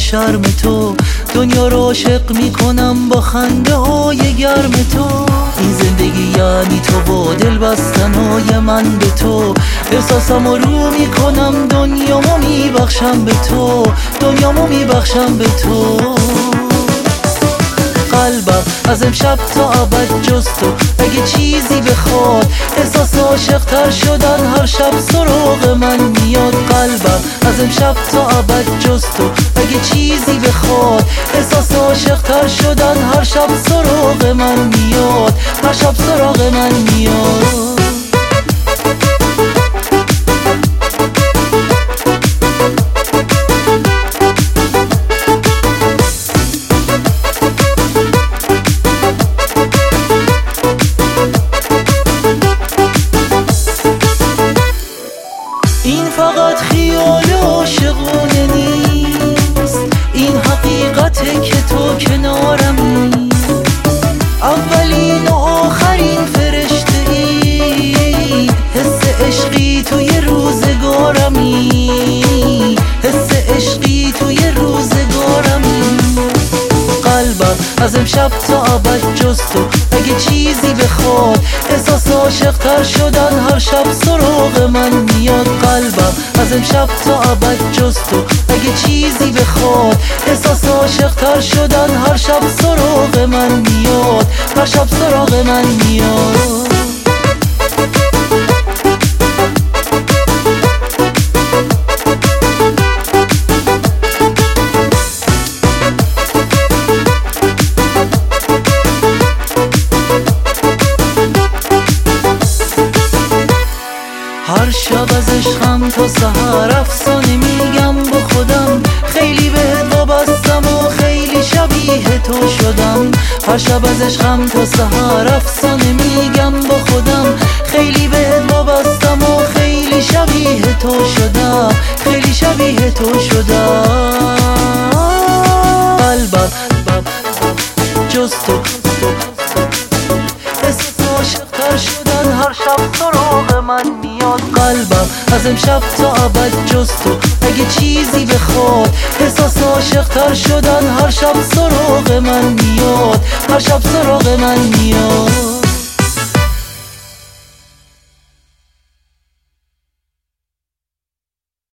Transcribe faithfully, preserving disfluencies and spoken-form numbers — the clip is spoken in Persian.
شرم تو، دنیا رو عاشق میکنم با خنده های گرم تو. این زندگی یعنی تو و دل بستن های من به تو، احساسم رو میکنم دنیامو میبخشم به تو، دنیامو میبخشم به تو. قلبم از امشب تا ابد جز تو اگه چیزی بخواد، احساس عاشق تر شدن هر شب سراغ من میاد. قلبم از امشب تا ابد جز تو اگه چیزی بخواد، احساس عاشق تر شدن هر شب سراغ من میاد، هر شب سراغ من میاد. این فقط خیال عاشقونه نیست، این حقیقته که تو کنارمی. اولین و آخرین فرشته ای، حس عشقی توی روزگارمی، حس عشقی توی روزگارمی. قلبم از امشب تا ابد جز تو اگه چیزی بخواد، احساس عاشق تر شدن هر شب سراغ من میاد. قلبم از امشب تا ابد جز تو اگه چیزی بخواد، احساس عاشق تر شدن هر شب سراغ من میاد، هر شب سراغ من میاد. هر شب از عشقم تا سحر افسانه میگم با خودم، خیلی بهت وابستم و خیلی شبیه تو شدم. هر شب از عشقم تا سحر افسانه میگم با خودم، خیلی بهت وابستم و خیلی شبیه تو شدم، خیلی شبیه تو شدم. قلبم جز تو عاشق تر شدن هر شب سراغ من میاد. قلبم از امشب تا ابد جز تو اگه چیزی بخواد، احساس عاشق تر شدن هر شب سراغ من میاد، هر شب سراغ من میاد.